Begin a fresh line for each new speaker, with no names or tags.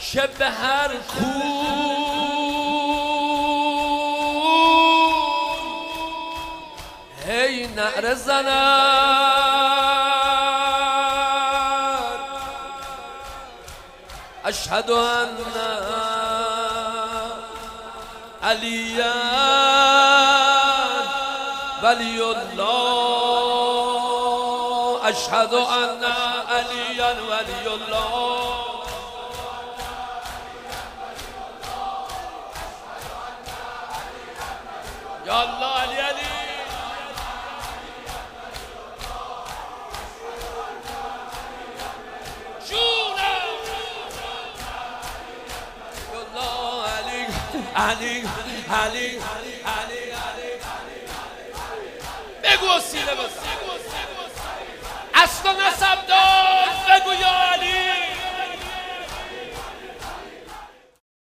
که به هر کو هی نعره زند اشهد ان علیا ولی الله اشهد ان علیا ولی الله یا الله علی علی علی علی علی بگو سینه بس اصل نسب دار